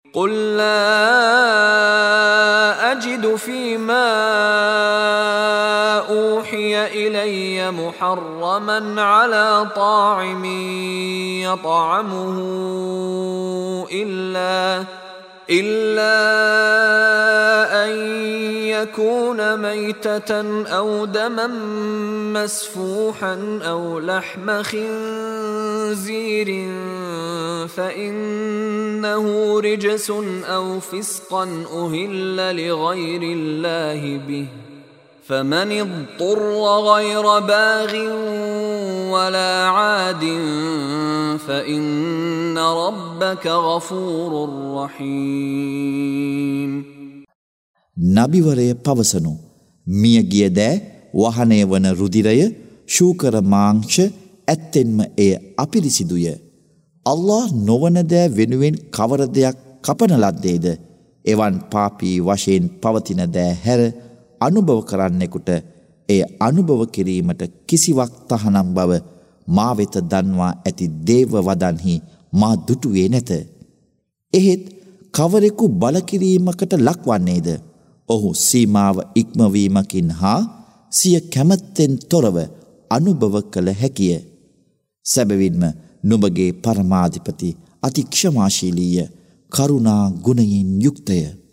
قل لا أجد فيما أوحي إلي محرما على طاعم يطعمه إلا أن يكون ميتة أو دما مسفوحا أو لحم خنزير فإنه رجس أو فسقا أهل لغير الله به فمن اضطر غير باغ ولا عاد فإن ربك غفور رحيم. නබිවරය පවසනු මියගිය දෑ වහනය වන රුධිරය ශූකර මාංශ ඇත්තෙන්ම එය අපිරිසිදුය. අල්ලාහ් නොවන දෑ වෙනුවෙන් කවර දෙයක් කපන ලද්දේද එවන් පාපී වශයෙන් පවතින දෑ හැර අනුභව කරන්නෙකුට එය අනුභව කිරීමට කිසිවක් තහනම් බව මා වෙත දන්වා ඇති දේව වදන්හි මා දුටුවේ නැත. එහෙත් කවරෙකු බල කිරීමකට ලක්වන්නේද ඔහු සීමාව ඉක්මවීමකින් හා සිය කැමැත්තෙන් තොරව අනුභව කළ හැකිය. සැබවින්ම නුඹගේ පරමාධිපති අති ක්ෂමාශීලීය කරුණා ගුණයෙන් යුක්තය.